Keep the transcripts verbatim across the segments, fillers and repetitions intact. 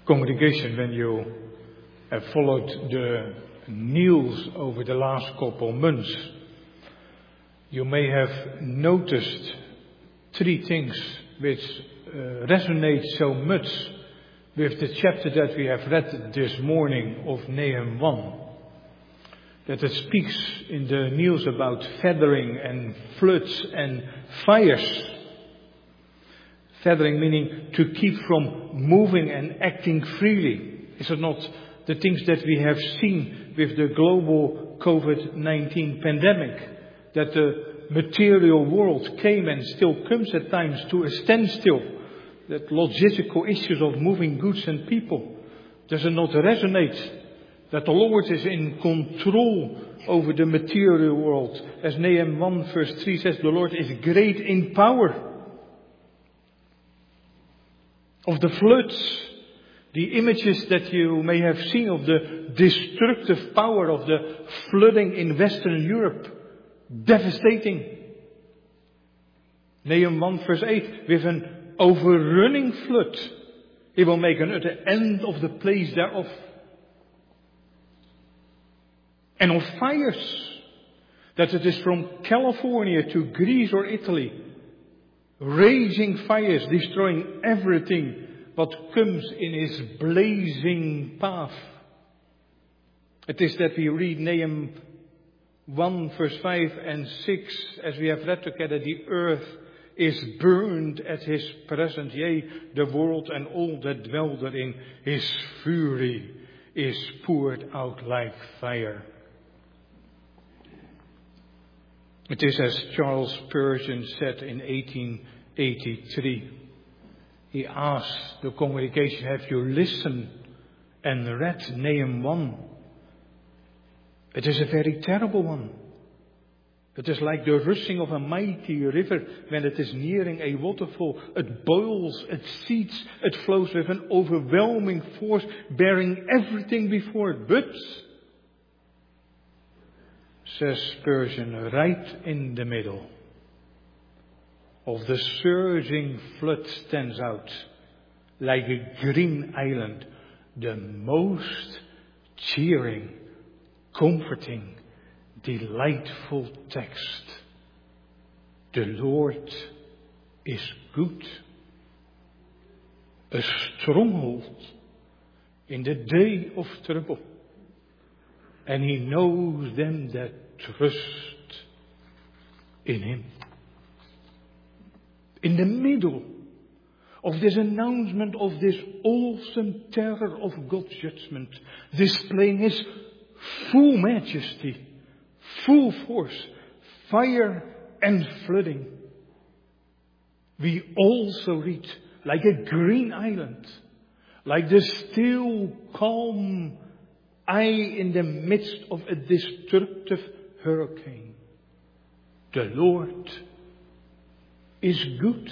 Congregation, when you have followed the news over the last couple of months, you may have noticed three things which uh, resonate so much with the chapter that we have read this morning of Nahum one. That it speaks in the news about feathering and floods and fires. Feathering meaning to keep from moving and acting freely. Is it not the things that we have seen with the global COVID nineteen pandemic? That the material world came and still comes at times to a standstill. That logistical issues of moving goods and people, does it not resonate? That the Lord is in control over the material world. As Nahum one verse three says, the Lord is great in power. Of the floods, the images that you may have seen of the destructive power of the flooding in Western Europe, devastating. Nahum one verse eight, with an overrunning flood, he will make an utter end of the place thereof. And of fires, that it is from California to Greece or Italy, raging fires destroying everything what comes in his blazing path. It is that we read Nahum one verse five and six, as we have read together, the earth is burned at his presence, yea, the world and all that dwell therein, his fury is poured out like fire. It is as Charles Spurgeon said in eighteen eighty-three. He asked the congregation, have you listened and read Nahum one? It is a very terrible one. It is like the rushing of a mighty river when it is nearing a waterfall. It boils, it seethes, it flows with an overwhelming force, bearing everything before it. But, says Spurgeon, right in the middle of the surging flood stands out, like a green island, the most cheering, comforting, delightful text. The Lord is good, a stronghold in the day of trouble. And he knows them that trust in him. In the middle of this announcement of this awesome terror of God's judgment, displaying his full majesty, full force, fire and flooding, we also read, like a green island, like the still calm eye in the midst of a destructive hurricane, the Lord is good.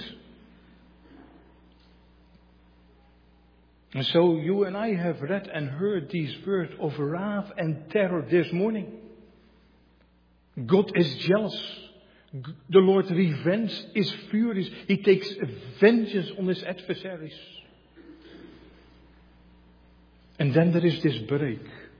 And so you and I have read and heard these words of wrath and terror this morning. God is jealous. The Lord revenges his furies. He takes vengeance on his adversaries. And then there is this break.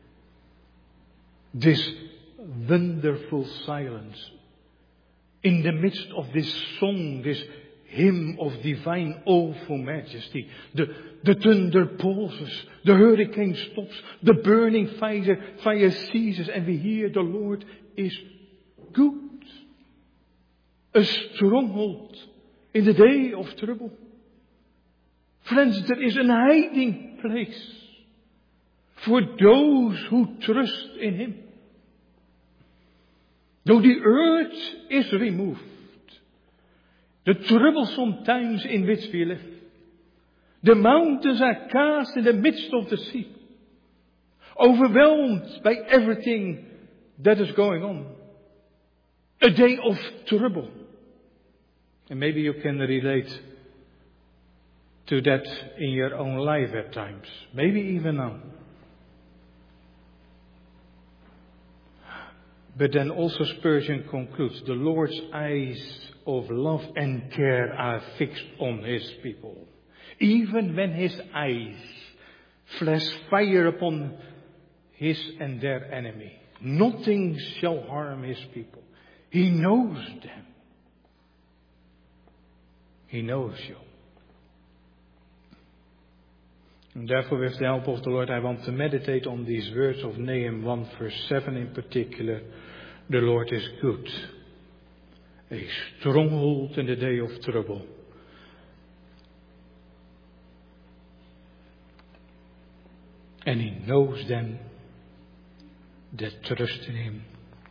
This wonderful silence. In the midst of this song, this hymn of divine awful majesty, the, the thunder pauses, the hurricane stops, the burning fire, fire ceases, and we hear the Lord is good. A stronghold in the day of trouble. Friends, there is a hiding place for those who trust in him. Though the earth is removed, the troublesome times in which we live, the mountains are cast in the midst of the sea, overwhelmed by everything that is going on. A day of trouble. And maybe you can relate to that in your own life at times. Maybe even now. But then also Spurgeon concludes, the Lord's eyes of love and care are fixed on his people. Even when his eyes flash fire upon his and their enemy. Nothing shall harm his people. He knows them. He knows you. And therefore, with the help of the Lord, I want to meditate on these words of Nahum one verse seven in particular. The Lord is good, a stronghold in the day of trouble. And he knows them that trust in him.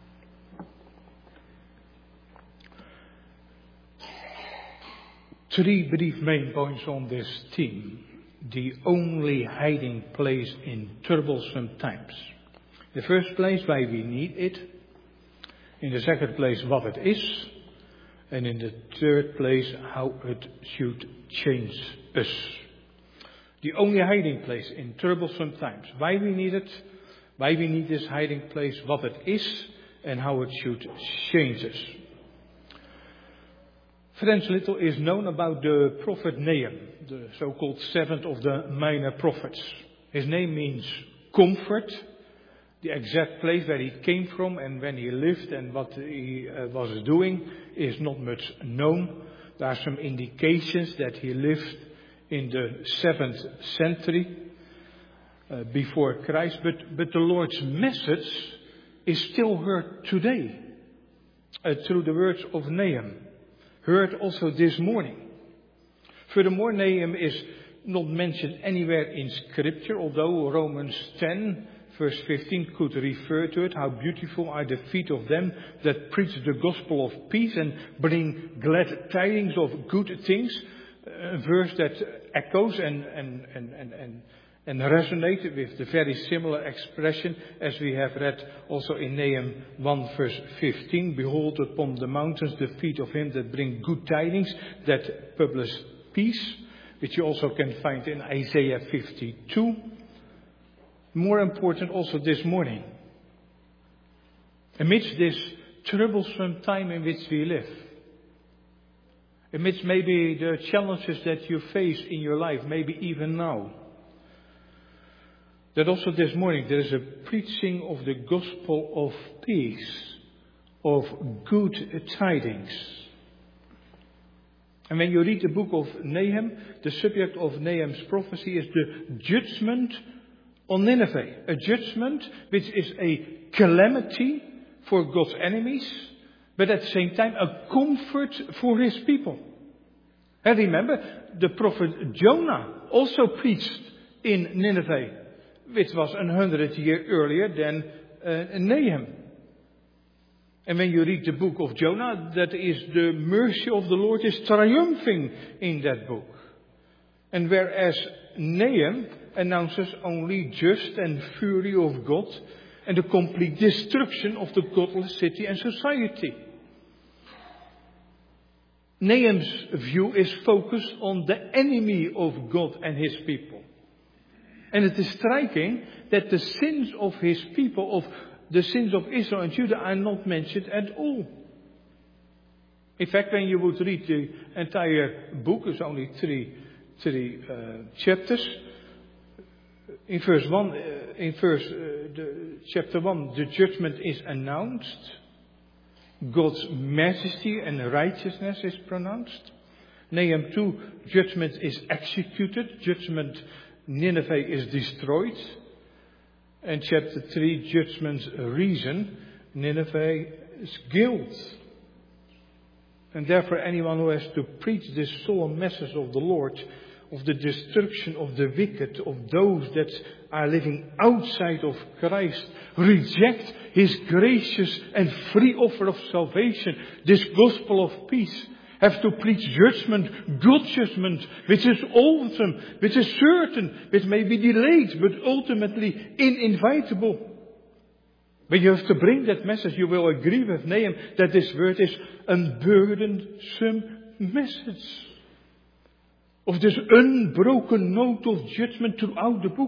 Three brief main points on this theme. The only hiding place in troublesome times. In the first place, why we need it. In the second place, what it is. And in the third place, how it should change us. The only hiding place in troublesome times. Why we need it. Why we need this hiding place. What it is. And how it should change us. Friends, little is known about the prophet Nahum, the so-called seventh of the minor prophets. His name means comfort. The exact place where he came from and when he lived and what he uh, was doing is not much known. There are some indications that he lived in the seventh century uh, before Christ. But, but the Lord's message is still heard today uh, through the words of Nahum. Heard also this morning. Furthermore, Nahum is not mentioned anywhere in Scripture, although Romans ten, verse fifteen could refer to it. How beautiful are the feet of them that preach the gospel of peace and bring glad tidings of good things. A verse that echoes and, and, and, and, and And resonated with the very similar expression as we have read also in Nahum one verse fifteen. Behold upon the mountains the feet of him that bring good tidings, that publish peace, which you also can find in Isaiah fifty-two. More important also this morning. Amidst this troublesome time in which we live, amidst maybe the challenges that you face in your life, maybe even now, that also this morning there is a preaching of the gospel of peace, of good tidings. And when you read the book of Nahum, the subject of Nahum's prophecy is the judgment on Nineveh. A judgment which is a calamity for God's enemies, but at the same time a comfort for his people. And remember, the prophet Jonah also preached in Nineveh, which was a hundred years earlier than uh, Nahum. And when you read the book of Jonah, that is the mercy of the Lord is triumphing in that book. And whereas Nahum announces only just and fury of God and the complete destruction of the godless city and society. Nahum's view is focused on the enemy of God and his people. And it is striking that the sins of his people, of the sins of Israel and Judah, are not mentioned at all. In fact, when you would read the entire book, it's only three, three uh, chapters. In verse one, uh, in verse uh, the, chapter one, the judgment is announced. God's majesty and righteousness is pronounced. Nahum two, judgment is executed. Judgment Nineveh is destroyed. And chapter three, judgment's reason, Nineveh's guilt. And therefore anyone who has to preach this solemn message of the Lord, of the destruction of the wicked, of those that are living outside of Christ, reject his gracious and free offer of salvation, this gospel of peace, have to preach judgment, good judgment, which is awesome, which is certain, which may be delayed, but ultimately inevitable. When you have to bring that message, you will agree with Nahum that this word is a burdensome message of this unbroken note of judgment throughout the book.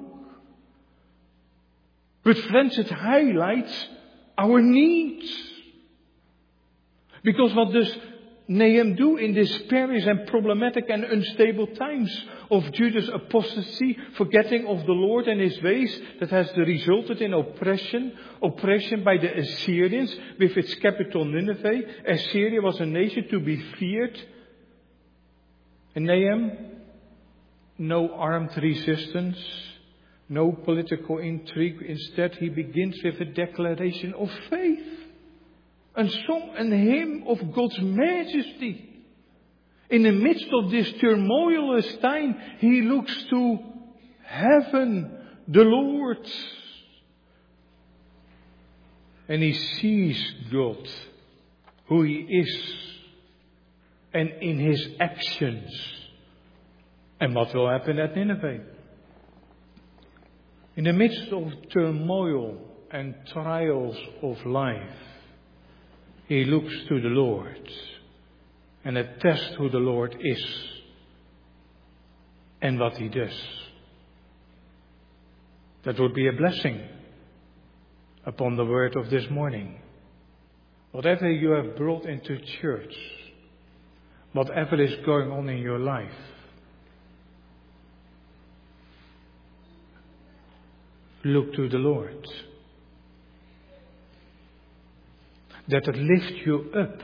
But friends, it highlights our needs. Because what this Nahum do in these perilous and problematic and unstable times of Judah's apostasy, forgetting of the Lord and his ways, that has resulted in oppression, oppression by the Assyrians with its capital Nineveh. Assyria was a nation to be feared. And Nahum, no armed resistance, no political intrigue. Instead, he begins with a declaration of faith. A song and hymn of God's majesty. In the midst of this turmoilous time, he looks to heaven, the Lord. And he sees God, who he is, and in his actions. And what will happen at Nineveh? In the midst of turmoil and trials of life, he looks to the Lord and attests who the Lord is and what he does. That would be a blessing upon the word of this morning. Whatever you have brought into church, whatever is going on in your life, look to the Lord. That it lifts you up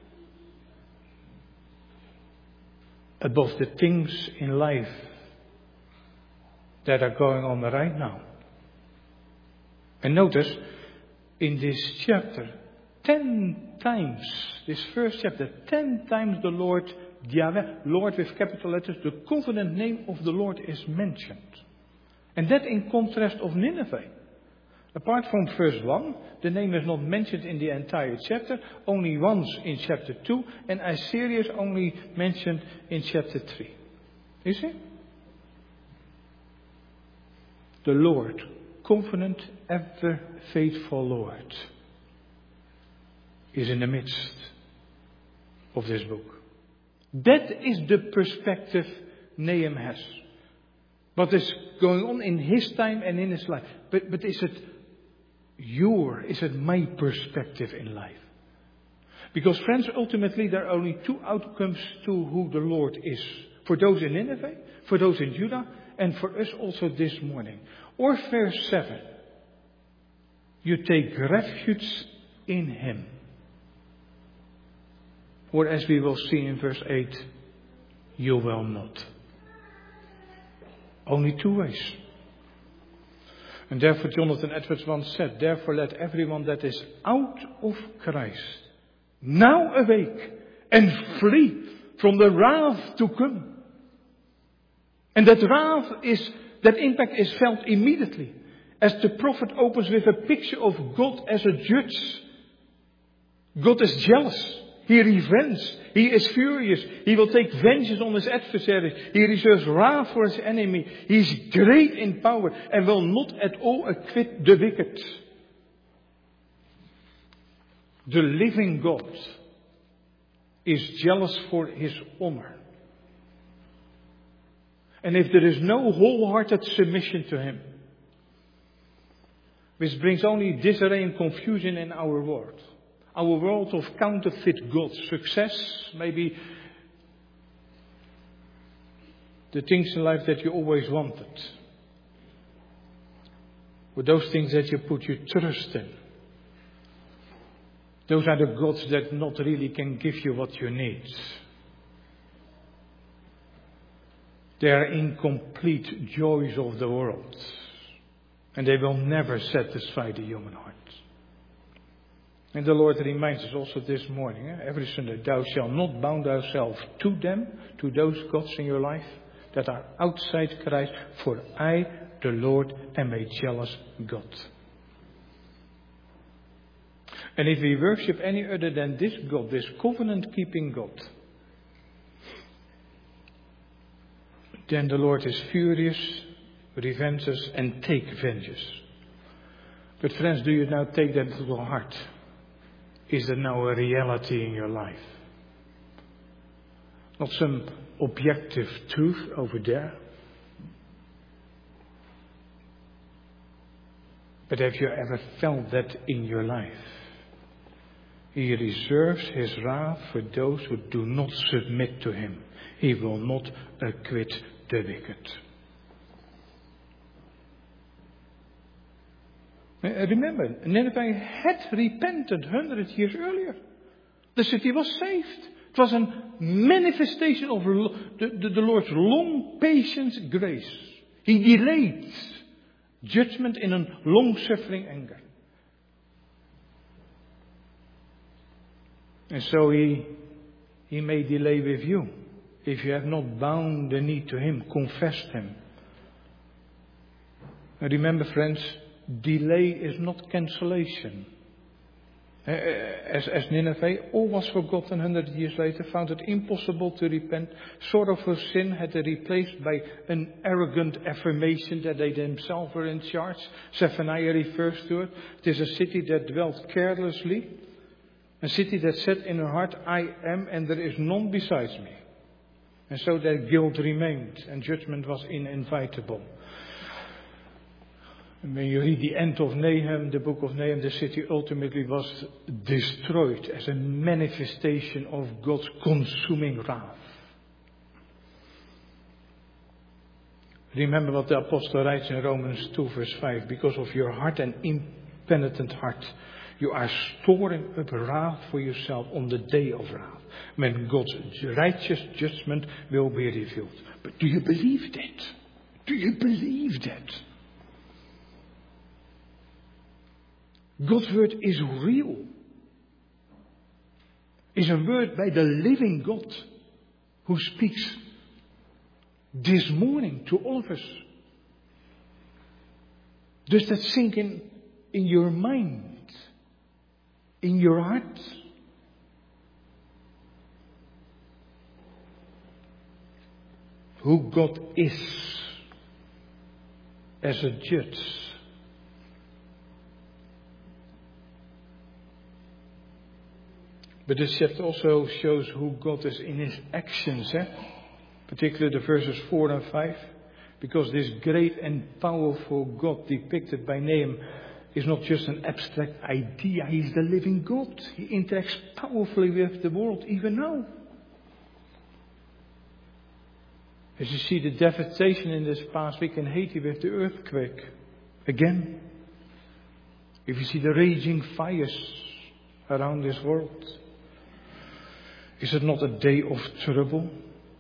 above the things in life that are going on right now. And notice, in this chapter, ten times, this first chapter, ten times the Lord, Yahweh, Lord with capital letters, the covenant name of the Lord is mentioned. And that in contrast of Nineveh. Apart from verse one, the name is not mentioned in the entire chapter, only once in chapter two, and Assyria is only mentioned in chapter three. You see? The Lord, covenant, ever faithful Lord, is in the midst of this book. That is the perspective Nahum has. What is going on in his time and in his life. But, but is it your, is it my perspective in life? Because friends, ultimately there are only two outcomes to who the Lord is. For those in Nineveh, for those in Judah, and for us also this morning. Or verse seven. You take refuge in him. Or as we will see in verse eight, you will not. Only two ways. And therefore Jonathan Edwards once said, therefore let everyone that is out of Christ now awake and flee from the wrath to come. And that wrath is, that impact is felt immediately. As the prophet opens with a picture of God as a judge. God is jealous. He revenges. He is furious. He will take vengeance on his adversaries. He reserves wrath for his enemy. He is great in power and will not at all acquit the wicked. The living God is jealous for his honor. And if there is no wholehearted submission to him, which brings only disarray and confusion in our world. Our world of counterfeit gods, success, maybe the things in life that you always wanted. Or those things that you put your trust in. Those are the gods that not really can give you what you need. They are incomplete joys of the world. And they will never satisfy the human heart. And the Lord reminds us also this morning, eh, every Sunday, thou shalt not bound thyself to them, to those gods in your life that are outside Christ, for I, the Lord, am a jealous God. And if we worship any other than this God, this covenant-keeping God, then the Lord is furious, revenges, and take vengeance. But friends, do you now take that to the heart? Is that now a reality in your life? Not some objective truth over there. But have you ever felt that in your life? He reserves his wrath for those who do not submit to him. He will not acquit the wicked. Remember, Nineveh had repented hundred years earlier. The city was saved. It was a manifestation of the, the, the Lord's long patience grace. He delayed judgment in a long-suffering anger. And so he, he may delay with you. If you have not bound the knee to him, confessed him. And remember, friends, delay is not cancellation. As, as Nineveh, all was forgotten hundred years later, found it impossible to repent. Sort of her sin had to replaced by an arrogant affirmation that they themselves were in charge. Zephaniah refers to it. It is a city that dwelt carelessly. A city that said in her heart, I am and there is none besides me. And so their guilt remained and judgment was inevitable. And when you read the end of Nahum, the book of Nahum, the city ultimately was destroyed as a manifestation of God's consuming wrath. Remember what the apostle writes in Romans two verse five. Because of your hard and impenitent heart, you are storing up wrath for yourself on the day of wrath, when God's righteous judgment will be revealed. But do you believe that? Do you believe that? God's word is real. Is a word by the living God who speaks this morning to all of us. Does that sink in, in your mind? In your heart? Who God is as a judge. But this chapter also shows who God is in his actions, eh? Particularly the verses four and five. Because this great and powerful God depicted by Nahum is not just an abstract idea. He is the living God. He interacts powerfully with the world even now. As you see the devastation in this past week in Haiti with the earthquake. Again. If you see the raging fires around this world. Is it not a day of trouble?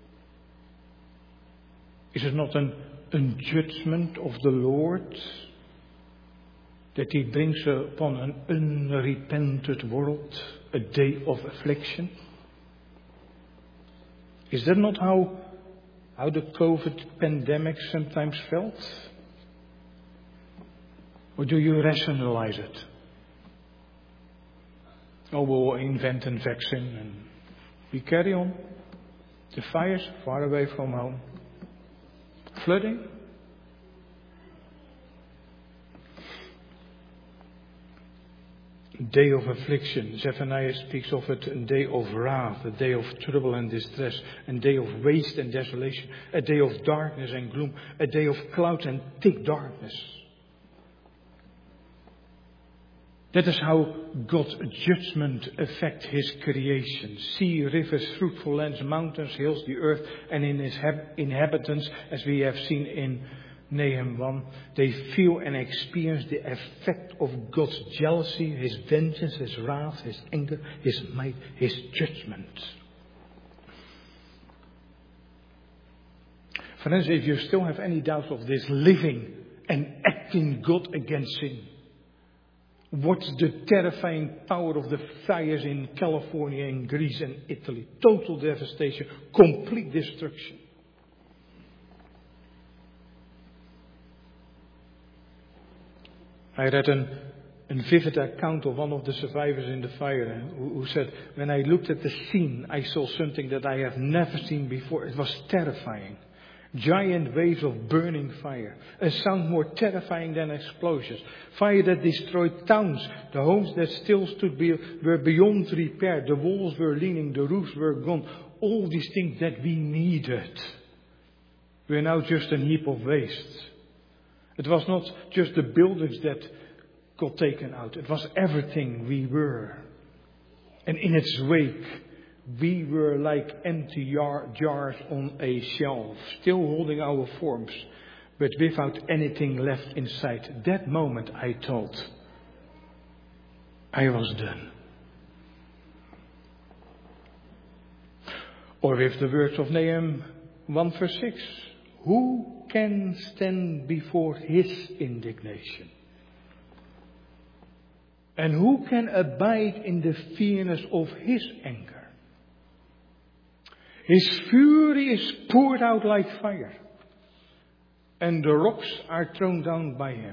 Is it not an, an judgment of the Lord that he brings upon an unrepented world, a day of affliction? Is that not how, how the COVID pandemic sometimes felt? Or do you rationalize it? Oh, we'll invent a vaccine and we carry on. The fires far away from home. Flooding. A day of affliction. Zephaniah speaks of it, a day of wrath, a day of trouble and distress, a day of waste and desolation, a day of darkness and gloom, a day of clouds and thick darkness. That is how God's judgment affects his creation. Sea, rivers, fruitful lands, mountains, hills, the earth, and in his inhabitants, as we have seen in Nahum one, they feel and experience the effect of God's jealousy, his vengeance, his wrath, his anger, his might, his judgment. Friends, if you still have any doubt of this living and acting God against sin, what's the terrifying power of the fires in California, in Greece and Italy? Total devastation, complete destruction. I read an, a vivid account of one of the survivors in the fire who, who said, when I looked at the scene, I saw something that I have never seen before. It was terrifying. Giant waves of burning fire. A sound more terrifying than explosions. Fire that destroyed towns. The homes that still stood be, were beyond repair. The walls were leaning. The roofs were gone. All these things that we needed were now just a heap of waste. It was not just the buildings that got taken out. It was everything we were. And in its wake, we were like empty jar- jars on a shelf, still holding our forms, but without anything left inside. That moment I thought, I was done. Or with the words of Nahum one verse six, who can stand before his indignation? And who can abide in the fierceness of his anger? His fury is poured out like fire, and the rocks are thrown down by him.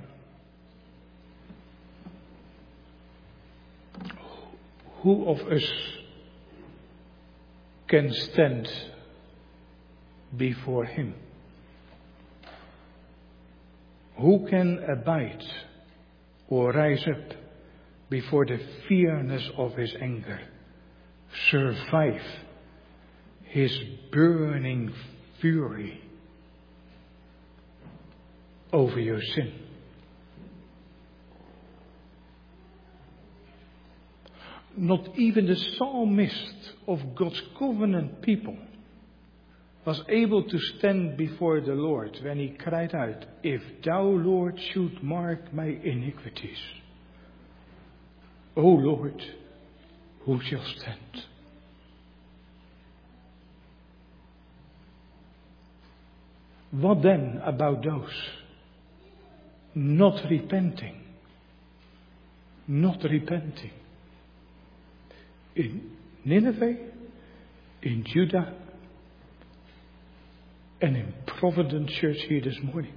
Who of us can stand before him? Who can abide or rise up before the fierceness of his anger, survive his burning fury over your sin? Not even the psalmist of God's covenant people was able to stand before the Lord when he cried out, if thou, Lord, should mark my iniquities, O Lord, who shall stand? What then about those not repenting? Not repenting. In Nineveh, in Judah, and in Providence Church here this morning.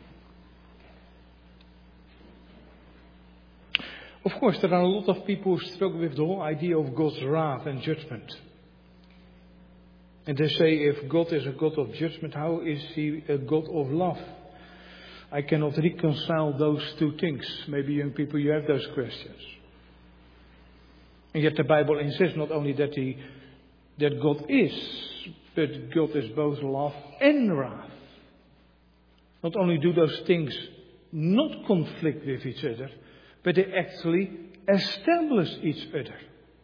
Of course, there are a lot of people who struggle with the whole idea of God's wrath and judgment. And they say, if God is a God of judgment, how is he a God of love? I cannot reconcile those two things. Maybe young people, you have those questions. And yet the Bible insists not only that he, that God is, but God is both love and wrath. Not only do those things not conflict with each other, but they actually establish each other.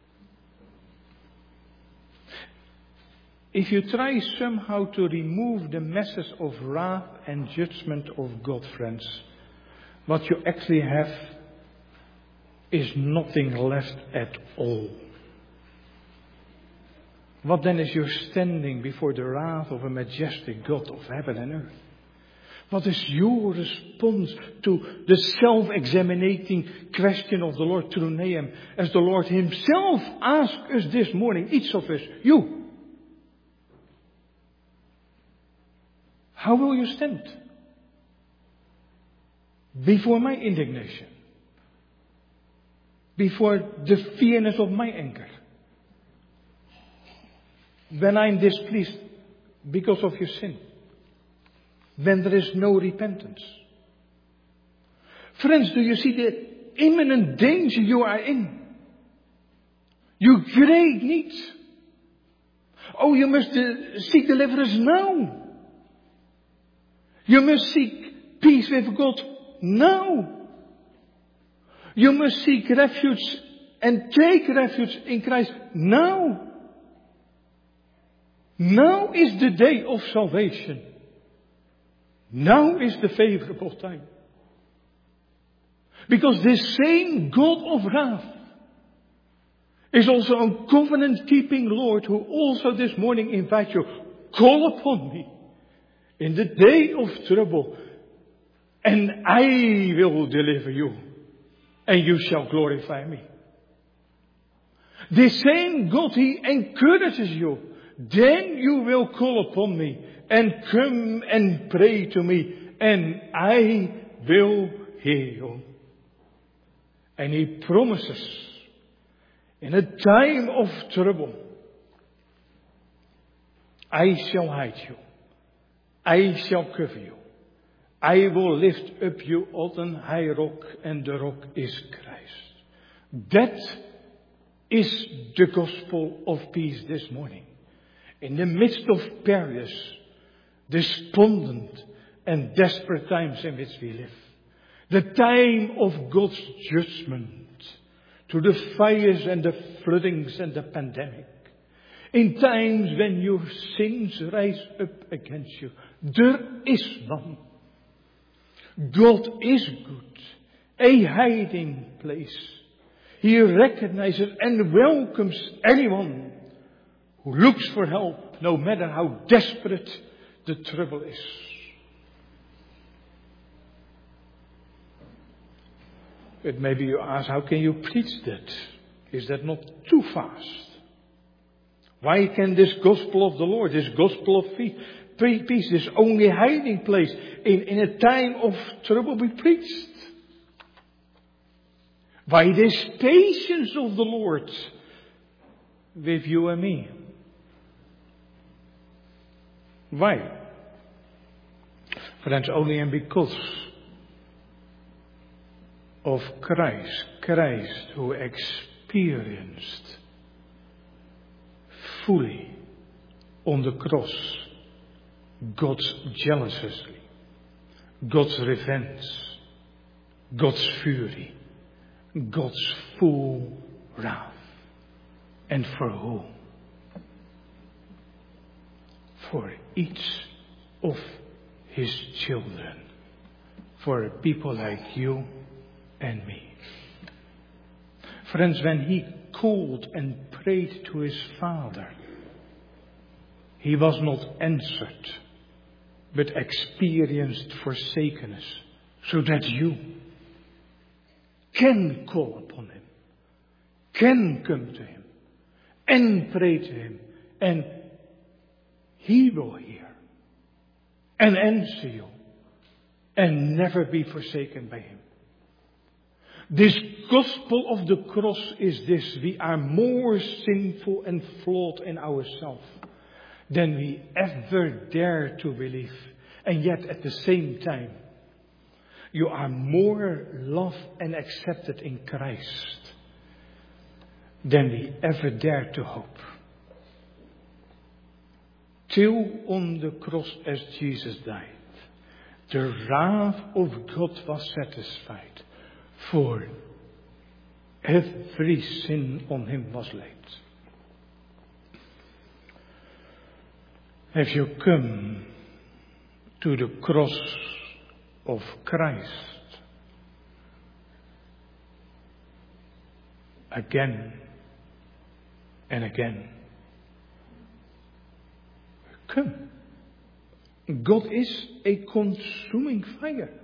If you try somehow to remove the message of wrath and judgment of God, friends, what you actually have is nothing left at all. What then is your standing before the wrath of a majestic God of heaven and earth? What is your response to the self-examining question of the Lord through Nahum, as the Lord himself asked us this morning, each of us, you? How will you stand before my indignation? Before the fierceness of my anger? When I'm displeased because of your sin? When there is no repentance? Friends, do you see the imminent danger you are in? You great need. Oh, you must uh, seek deliverance now. You must seek peace with God now. You must seek refuge and take refuge in Christ now. Now is the day of salvation. Now is the favorable time. Because this same God of wrath is also a covenant-keeping Lord who also this morning invites you, call upon me in the day of trouble, and I will deliver you, and you shall glorify me. The same God, he encourages you. Then you will call upon me and come and pray to me, and I will hear you. And he promises, in a time of trouble, I shall hide you. I shall cover you. I will lift up you on a high rock, and the rock is Christ. That is the gospel of peace this morning. In the midst of perilous, despondent, and desperate times in which we live. The time of God's judgment through the fires and the floodings and the pandemic. In times when your sins rise up against you, there is none. God is good, a hiding place. He recognizes and welcomes anyone who looks for help, no matter how desperate the trouble is. But maybe you ask, how can you preach that? Is that not too fast? Why can this gospel of the Lord, this gospel of peace, this only hiding place in, in a time of trouble be preached? Why this patience of the Lord with you and me? Why? Friends, only and because of Christ, Christ who experienced fully on the cross God's jealousy, God's revenge, God's fury, God's full wrath. And for whom? For each of his children. For people like you and me. Friends, when he called and prayed to his Father, he was not answered, but experienced forsakenness, so that you can call upon him, can come to him, and pray to him, and he will hear, and answer you, and never be forsaken by him. This gospel of the cross is this: we are more sinful and flawed in ourselves than we ever dare to believe. And yet at the same time, you are more loved and accepted in Christ than we ever dare to hope. Till on the cross as Jesus died, the wrath of God was satisfied. For every sin on him was laid. If you come to the cross of Christ again and again, come. God is a consuming fire.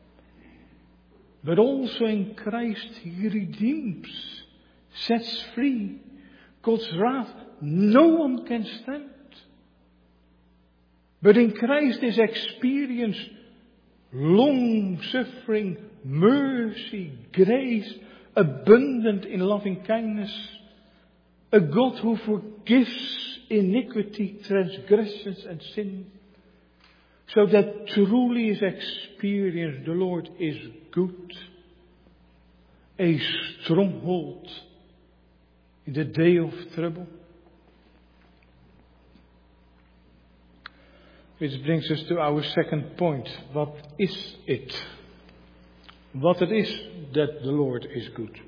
But also in Christ he redeems, sets free. God's wrath no one can stand. But in Christ is experienced long suffering, mercy, grace, abundant in loving kindness. A God who forgives iniquity, transgressions and sin. So that truly is experienced, the Lord is good, a stronghold in the day of trouble. Which brings us to our second point. What is it? What it is that the Lord is good.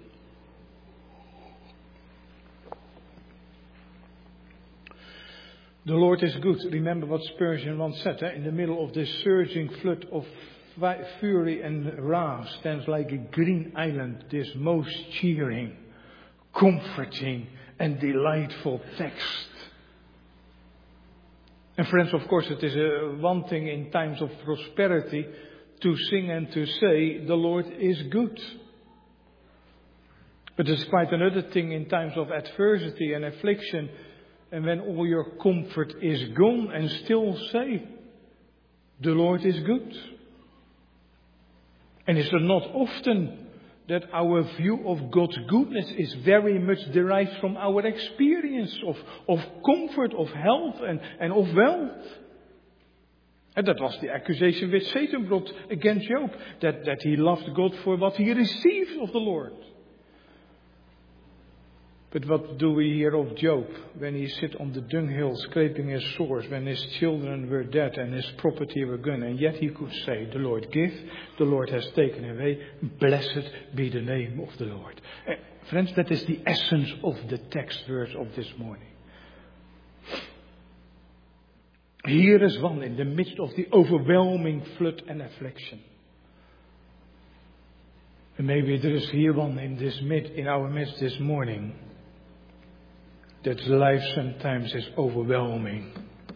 The Lord is good. Remember what Spurgeon once said, eh? In the middle of this surging flood of fury and wrath stands like a green island, this most cheering, comforting and delightful text. And friends, of course, it is a, one thing in times of prosperity to sing and to say, the Lord is good. But it's quite another thing in times of adversity and affliction, and when all your comfort is gone, and still say, the Lord is good. And is it not often that our view of God's goodness is very much derived from our experience of, of comfort, of health and, and of wealth? And that was the accusation which Satan brought against Job, that, that he loved God for what he received of the Lord. But what do we hear of Job when he sit on the dunghill scraping his sores, when his children were dead and his property were gone, and yet he could say, the Lord give, the Lord has taken away, blessed be the name of the Lord. Friends, that is the essence of the text verse of this morning. Here is one in the midst of the overwhelming flood and affliction. And maybe there is here one in this mid, in our midst this morning, that life sometimes is overwhelming.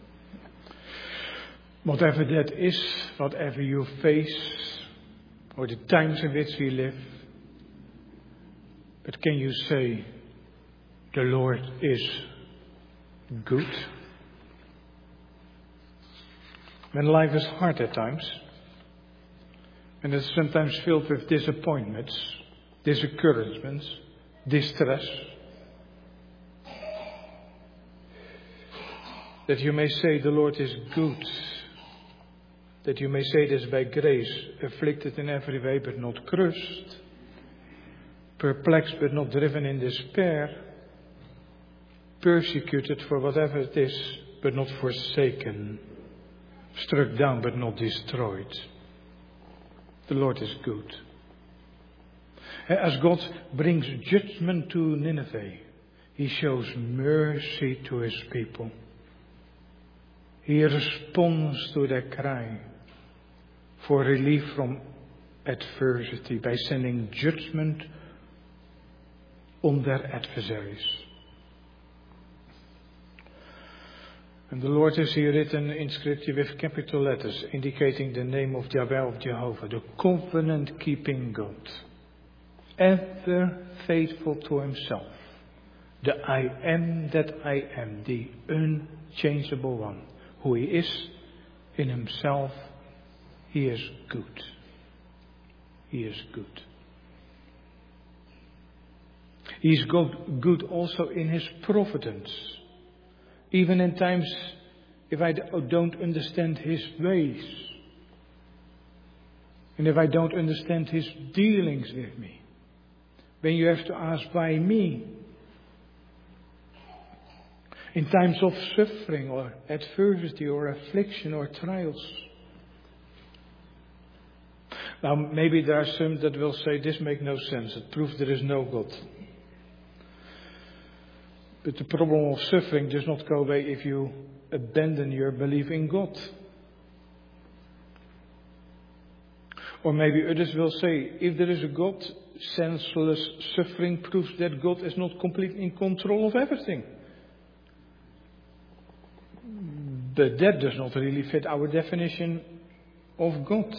Whatever that is, whatever you face, or the times in which we live, but can you say, the Lord is good? When life is hard at times, and it's sometimes filled with disappointments, discouragements, distress, that you may say the Lord is good, that you may say this by grace, afflicted in every way but not crushed, perplexed but not driven in despair, persecuted for whatever it is but not forsaken, struck down but not destroyed. The Lord is good. As God brings judgment to Nineveh, He shows mercy to His people. He responds to their cry for relief from adversity by sending judgment on their adversaries. And the Lord is here written in Scripture with capital letters, indicating the name of Yahweh of Jehovah, the covenant-keeping God, ever faithful to Himself, the I am that I am, the unchangeable one. Who He is in Himself, He is good. He is good. He is good, good also in His providence. Even in times if I don't understand His ways. And if I don't understand His dealings with me. When you have to ask why me. In times of suffering or adversity or affliction or trials. Now maybe there are some that will say this makes no sense. It proves there is no God. But the problem of suffering does not go away if you abandon your belief in God. Or maybe others will say, if there is a God, senseless suffering proves that God is not completely in control of everything. But that does not really fit our definition of God.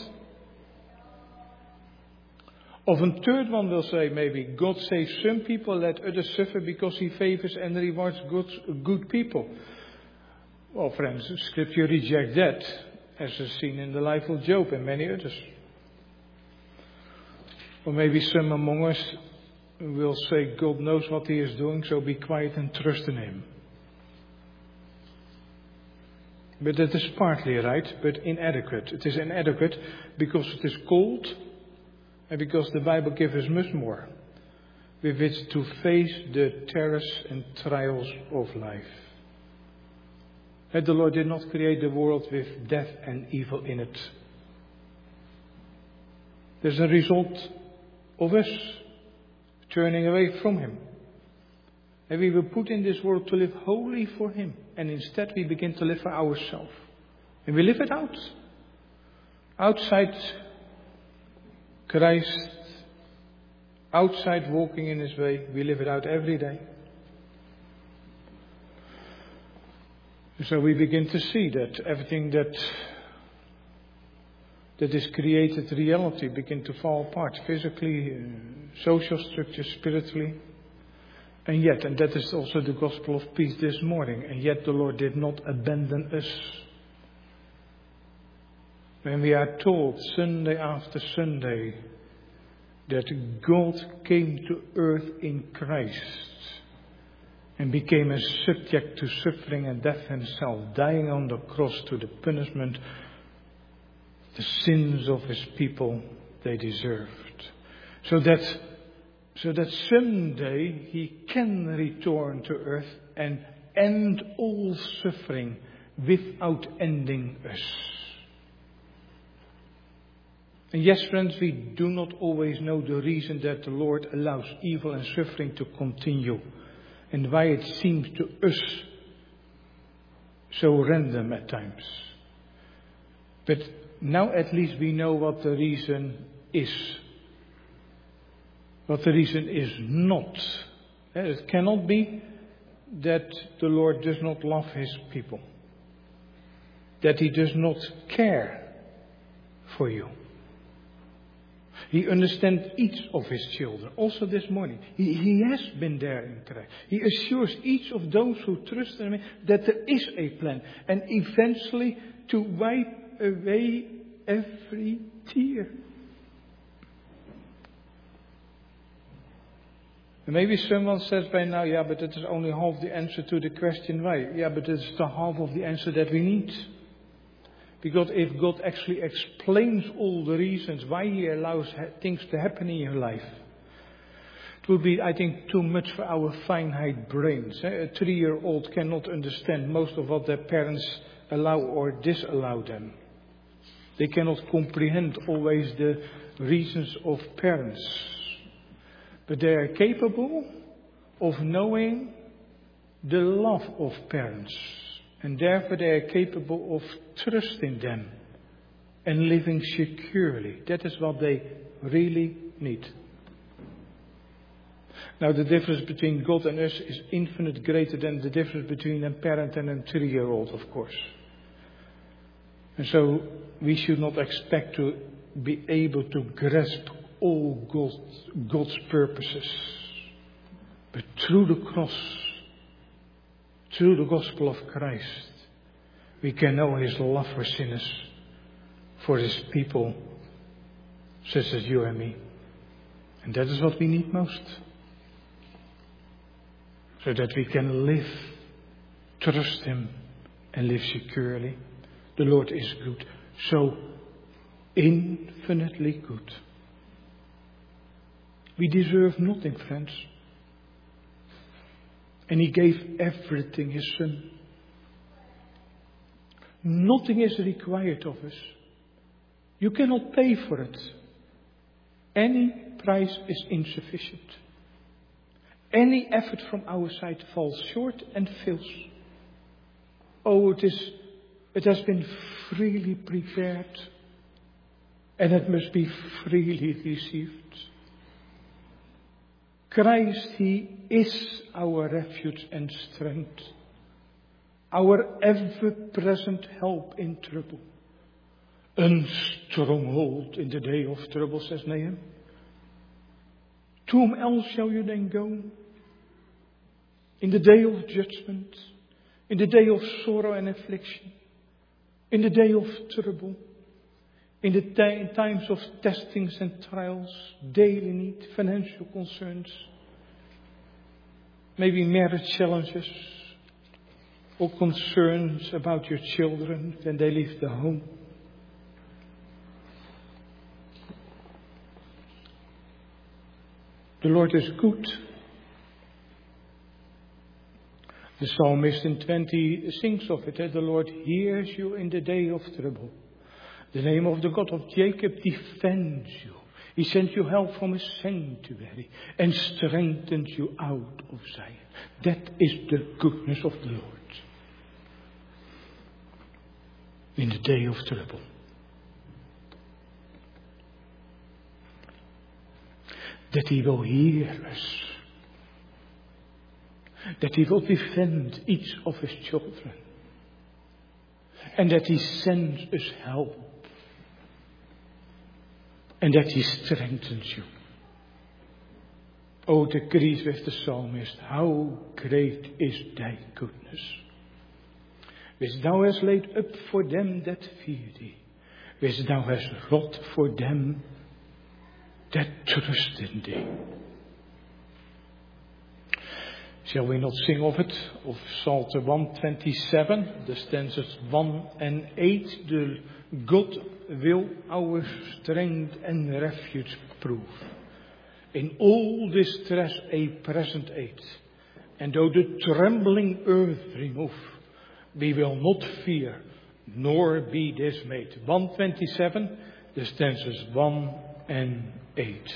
Of a third one will say maybe God saves some people, let others suffer because He favors and rewards good, good people. Well, friends, Scripture rejects that, as is seen in the life of Job and many others. Or maybe some among us will say God knows what He is doing, so be quiet and trust in Him. But that is partly right, but inadequate. It is inadequate because it is cold. And because the Bible gives us much more with which to face the terrors and trials of life. And the Lord did not create the world with death and evil in it. There's a result of us turning away from Him. And we were put in this world to live wholly for Him. And instead we begin to live for ourselves. And we live it out. Outside Christ, outside walking in His way, we live it out every day. So we begin to see that everything that that is created reality begin to fall apart, physically, uh, social structure, spiritually. And yet, and that is also the gospel of peace this morning, and yet the Lord did not abandon us. When we are told Sunday after Sunday that God came to earth in Christ and became a subject to suffering and death Himself, dying on the cross to the punishment, the sins of His people they deserved. So that, so that someday He can return to earth and end all suffering without ending us. And yes, friends, we do not always know the reason that the Lord allows evil and suffering to continue, and why it seems to us so random at times. But now at least we know what the reason is. What the reason is not. It cannot be that the Lord does not love His people. That He does not care for you. He understands each of His children. Also this morning. He, he has been there in Christ. He assures each of those who trust in Him that there is a plan. And eventually to wipe away every tear. And maybe someone says by now, yeah, but that is only half the answer to the question why. Yeah, but it's the half of the answer that we need. Because if God actually explains all the reasons why He allows things to happen in your life, it would be, I think, too much for our finite brains. A three-year-old cannot understand most of what their parents allow or disallow them. They cannot comprehend always the reasons of parents. But they are capable of knowing the love of parents. And therefore they are capable of trusting them and living securely. That is what they really need. Now the difference between God and us is infinitely greater than the difference between a parent and a three-year-old, of course. And so we should not expect to be able to grasp all God's, God's purposes. But through the cross, through the gospel of Christ, we can know His love for sinners, for His people, such as you and me. And that is what we need most. So that we can live, trust Him, and live securely. The Lord is good. So infinitely good. We deserve nothing, friends. And He gave everything, His Son. Nothing is required of us. You cannot pay for it. Any price is insufficient. Any effort from our side falls short and fails. Oh, it is, it has been freely prepared. And it must be freely received. Christ, He is our refuge and strength, our ever-present help in trouble, a stronghold in the day of trouble, says Nahum. To whom else shall you then go? In the day of judgment, in the day of sorrow and affliction, in the day of trouble, in the t- times of testings and trials, daily need, financial concerns, maybe marriage challenges, or concerns about your children when they leave the home. The Lord is good. The psalmist in twenty sings of it, that the Lord hears you in the day of trouble. The name of the God of Jacob defends you. He sends you help from His sanctuary and strengthens you out of Zion. That is the goodness of the Lord. In the day of trouble. That He will hear us. That He will defend each of His children. And that He sends us help. And that He strengthens you. Oh, to agree with the psalmist, how great is Thy goodness, which Thou hast laid up for them that fear Thee, which Thou hast wrought for them that trust in Thee. Shall we not sing of it, of Psalm one twenty-seven, the stanzas one and eight, the God will our strength and refuge prove. In all distress a present aid, and though the trembling earth remove, we will not fear, nor be dismayed. one twenty-seven, the stanzas one and eight.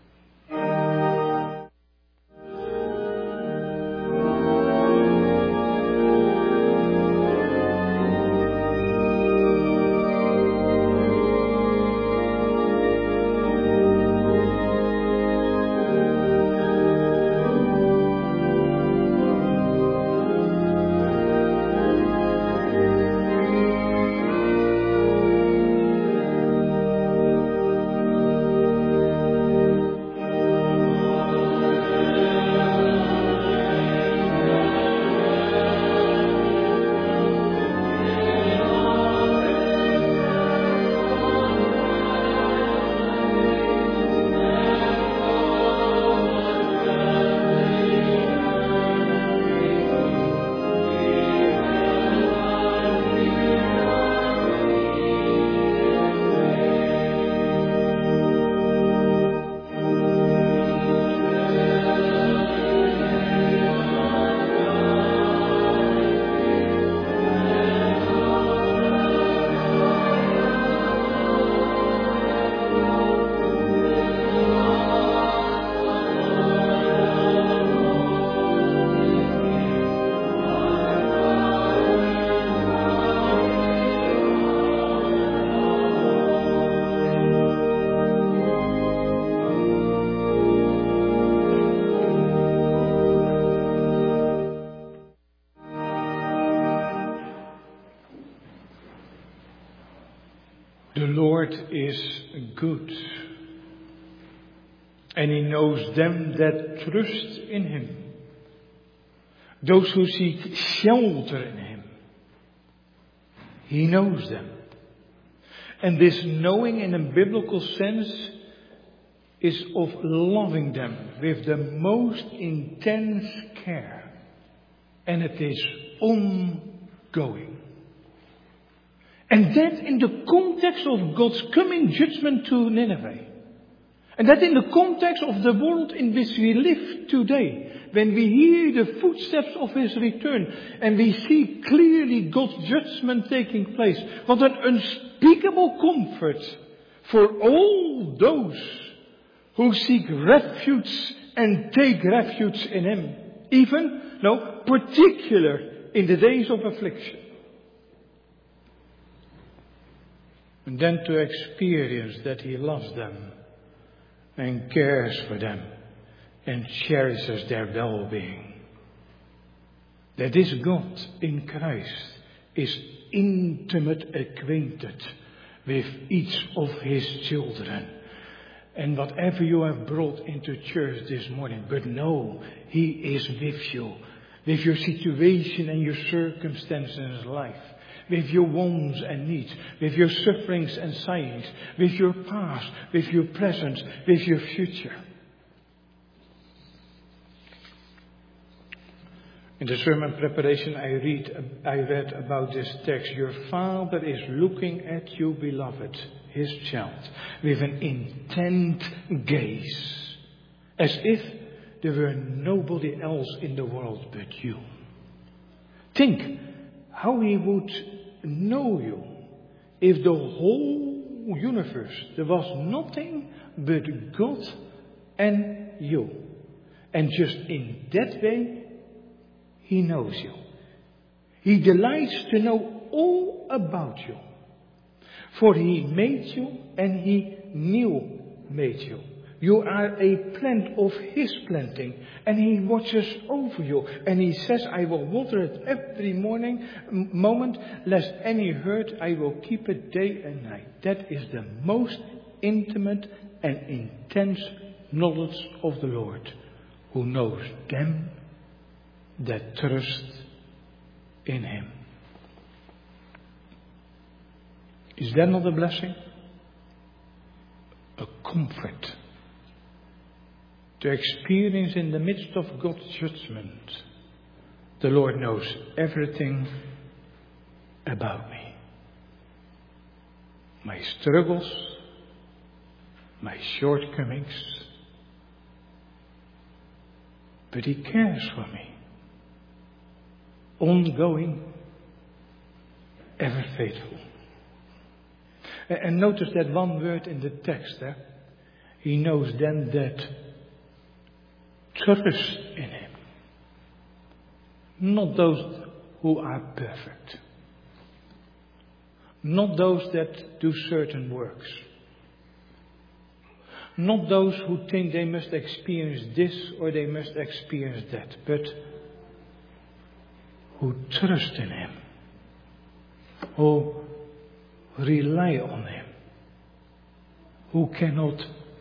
The Lord is good, and He knows them that trust in Him, those who seek shelter in Him. He knows them. And this knowing in a biblical sense is of loving them with the most intense care. And it is ongoing. And that in the context of God's coming judgment to Nineveh. And that in the context of the world in which we live today. When we hear the footsteps of His return. And we see clearly God's judgment taking place. What an unspeakable comfort for all those who seek refuge and take refuge in Him. Even, no, particular in the days of affliction. And then to experience that He loves them and cares for them and cherishes their well-being. That this God in Christ is intimate acquainted with each of His children. And whatever you have brought into church this morning, but know He is with you, with your situation and your circumstances in life. With your wants and needs, with your sufferings and sighings, with your past, with your present, with your future. In the sermon preparation I read, I read about this text. Your Father is looking at you, beloved, His child, with an intent gaze, as if there were nobody else in the world but you. Think how He would know you if the whole universe, there was nothing but God and you. And just in that way, He knows you. He delights to know all about you. For He made you and He knew made you. You are a plant of His planting, and He watches over you. And He says, I will water it every morning, moment, lest any hurt, I will keep it day and night. That is the most intimate and intense knowledge of the Lord, who knows them that trust in Him. Is that not a blessing? A comfort. To experience in the midst of God's judgment, the Lord knows everything about me. My struggles, my shortcomings. But He cares for me. Ongoing, ever faithful. And notice that one word in the text. Eh? He knows them that trust in him. Not those who are perfect. Not those that do certain works. Not those who think they must experience this or they must experience that. But who trust in him. Who rely on him. Who cannot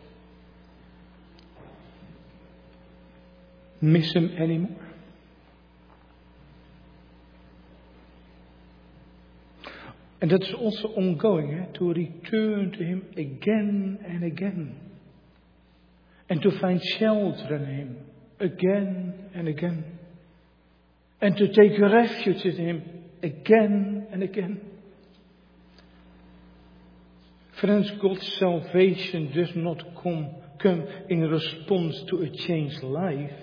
miss him anymore. And that's also ongoing, eh? To return to him again and again. And to find shelter in him again and again. And to take refuge in him again and again. Friends, God's salvation does not come, come in response to a changed life.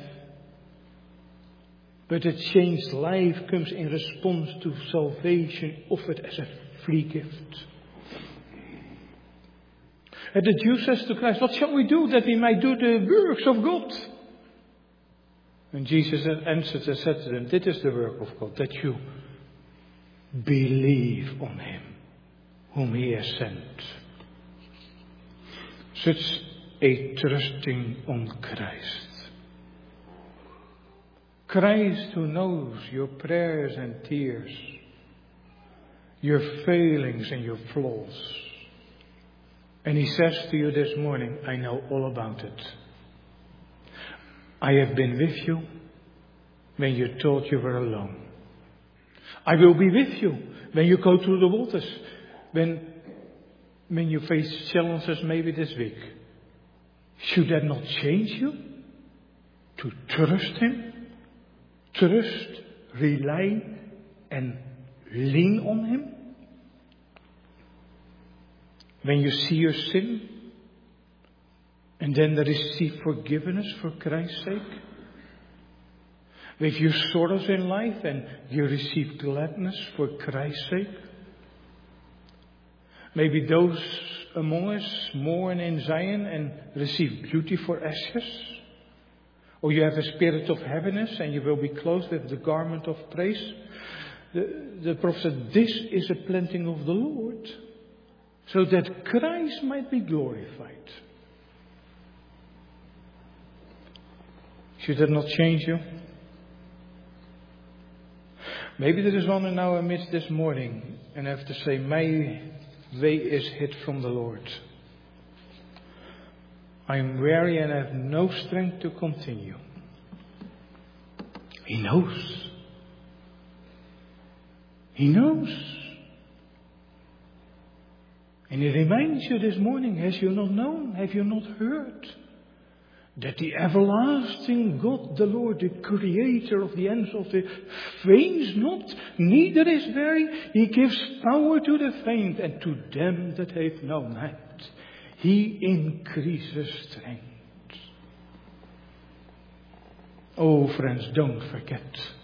But a changed life comes in response to salvation offered as a free gift. And the Jew says to Christ, what shall we do that we might do the works of God? And Jesus answered and said to them, this is the work of God, that you believe on him whom he has sent. Such a trusting on Christ. Christ who knows your prayers and tears, your failings and your flaws. And he says to you this morning, I know all about it. I have been with you when you thought you were alone. I will be with you when you go through the waters, when, when you face challenges maybe this week. Should that not change you? To trust him? Trust, rely, and lean on him. When you see your sin, and then receive forgiveness for Christ's sake. With your sorrows in life, and you receive gladness for Christ's sake. Maybe those among us mourn in Zion and receive beauty for ashes. Or you have a spirit of heaviness and you will be clothed with the garment of praise. The, the prophet said, this is a planting of the Lord, so that Christ might be glorified. Should that not change you? Maybe there is one in our midst this morning and I have to say, my way is hid from the Lord. I am weary and I have no strength to continue. He knows. He knows. And he reminds you this morning, has you not known, have you not heard, that the everlasting God, the Lord, the creator of the ends of the faints not, neither is weary. He gives power to the faint, and to them that have no might he increases strength. Oh, friends, don't forget.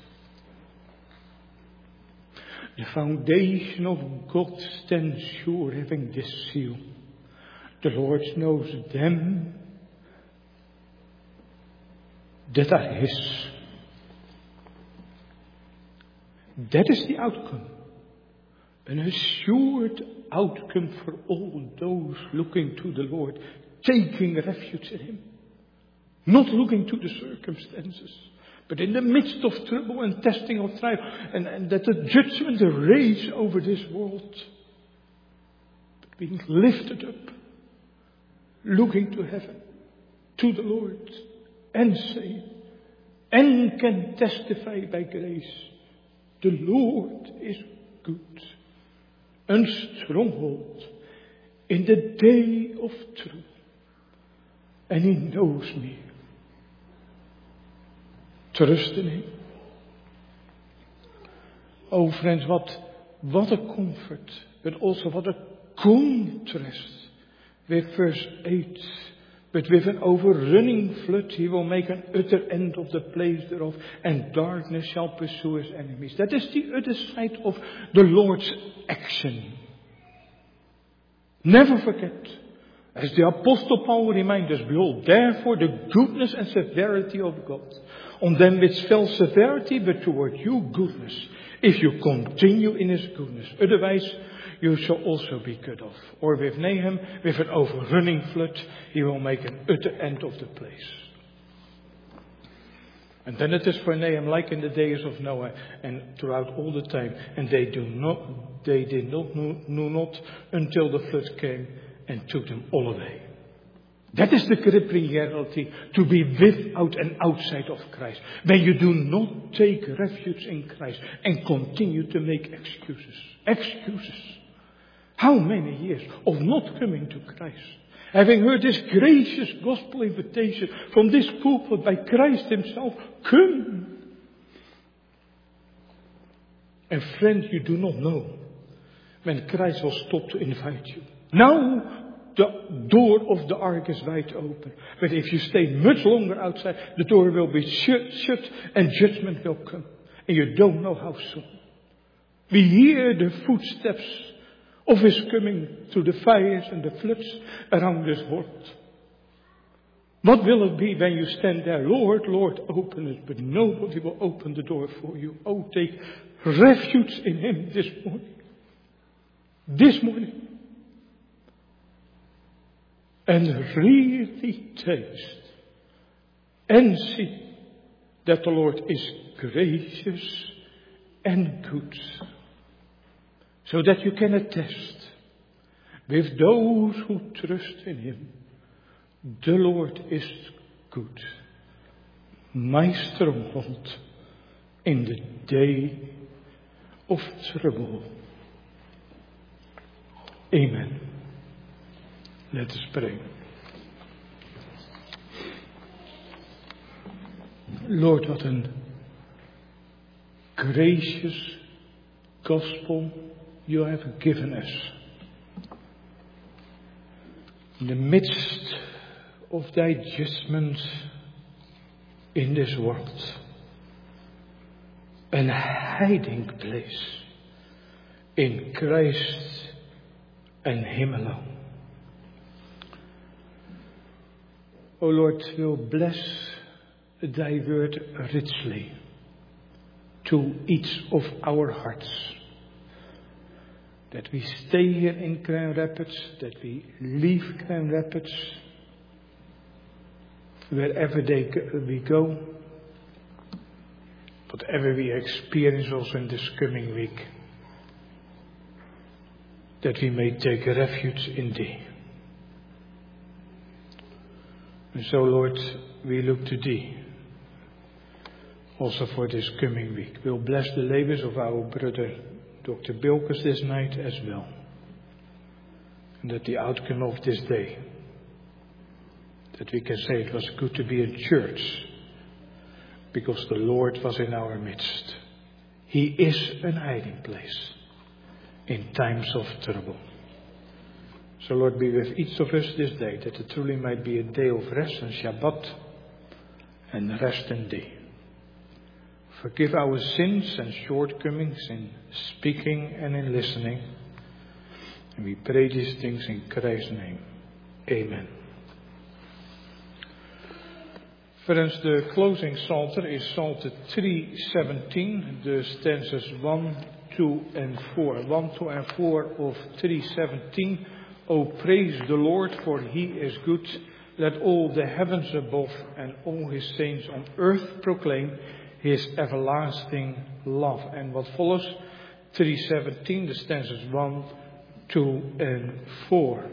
The foundation of God stands sure, having this seal. The Lord knows them that are his. That is the outcome. An assured outcome for all those looking to the Lord, taking refuge in him. Not looking to the circumstances, but in the midst of trouble and testing of trial, and, and that the judgment rage over this world, but being lifted up, looking to heaven, to the Lord, and say, and can testify by grace, the Lord is good. A stronghold in the day of truth. And he knows me. Trust in him. Oh friends, what, what a comfort, but also what a contrast with verse eight. But with an overrunning flood he will make an utter end of the place thereof, and darkness shall pursue his enemies. That is the other side of the Lord's action. Never forget. As the Apostle Paul reminds us, behold, therefore the goodness and severity of God. On them which fell severity, but toward you goodness. If you continue in his goodness. Otherwise, you shall also be cut off. Or with Nahum, with an overrunning flood, he will make an utter end of the place. And then it is for Nahum like in the days of Noah and throughout all the time. And they do not, they did not know, knew not until the flood came and took them all away. That is the crippling reality, to be without and outside of Christ. When you do not take refuge in Christ and continue to make excuses. Excuses. How many years of not coming to Christ? Having heard this gracious gospel invitation from this pulpit by Christ himself, come. And friend, you do not know when Christ will stop to invite you. Now, the door of the ark is wide open. But if you stay much longer outside, the door will be shut, shut and judgment will come. And you don't know how soon. We hear the footsteps of his coming through the fires and the floods around this world. What will it be when you stand there? Lord, Lord, open it. But nobody will open the door for you. Oh, take refuge in him this morning. This morning. And really taste and see that the Lord is gracious and good. So that you can attest with those who trust in him. The Lord is good. My stronghold in the day of trouble. Amen. Let us pray. Lord, what a gracious gospel you have given us. In the midst of thy judgment in this world. An hiding place in Christ and him alone. O Lord, will bless thy word richly to each of our hearts. That we stay here in Grand Rapids, that we leave Grand Rapids, wherever they go, we go, whatever we experience also in this coming week, that we may take refuge in thee. And so, Lord, we look to thee also for this coming week. We'll bless the labors of our brother Doctor Bilkes this night as well. And that the outcome of this day, that we can say it was good to be in church because the Lord was in our midst. He is an hiding place in times of trouble. So Lord, be with each of us this day, that it truly might be a day of rest and Shabbat and rest in thee. Forgive our sins and shortcomings in speaking and in listening. And we pray these things in Christ's name. Amen. Friends, the closing Psalter is Psalter three seventeen, the stanzas one, two and four. one, two and four of three seventeen. O praise the Lord, for he is good. Let all the heavens above and all his saints on earth proclaim his everlasting love. And what follows, three seventeen, the stanzas one, two and four.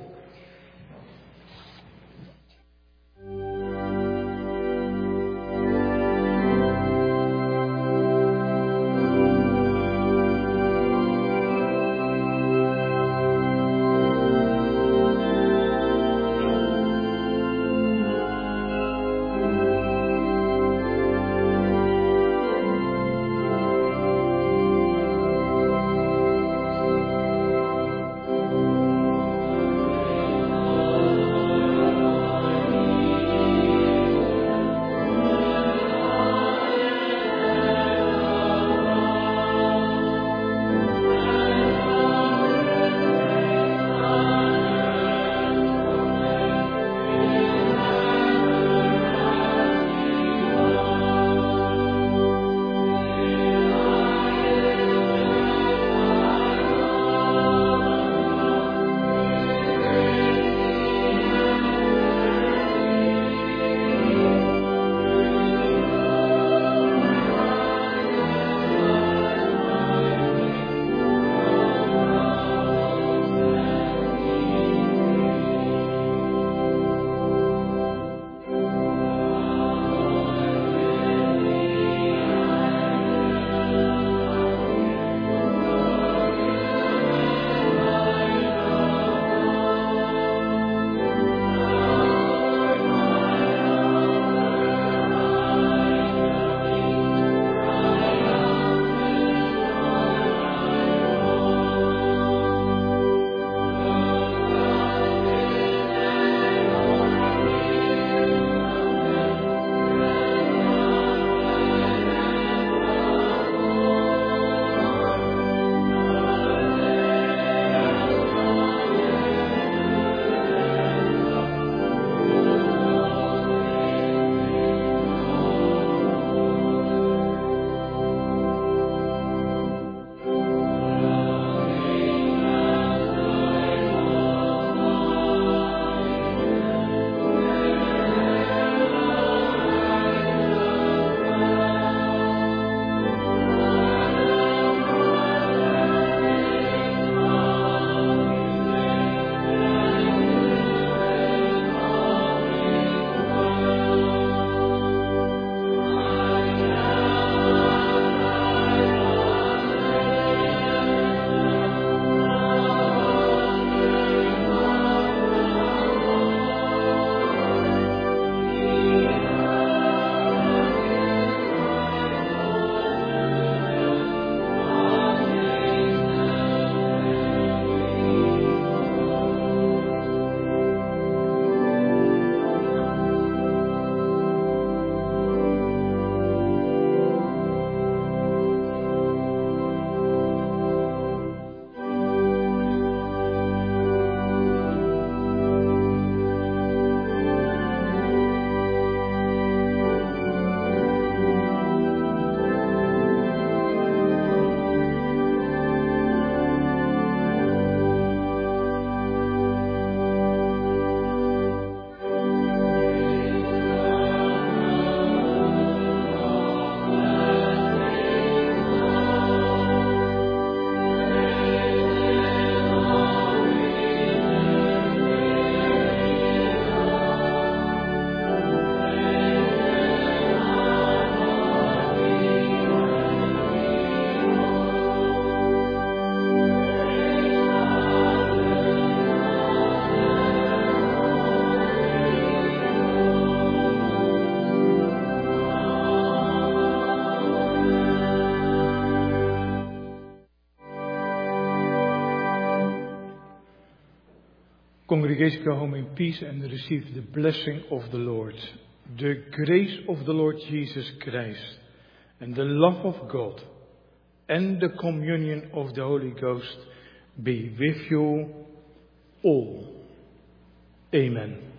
Congregation, go home in peace and receive the blessing of the Lord. The grace of the Lord Jesus Christ and the love of God and the communion of the Holy Ghost be with you all. Amen.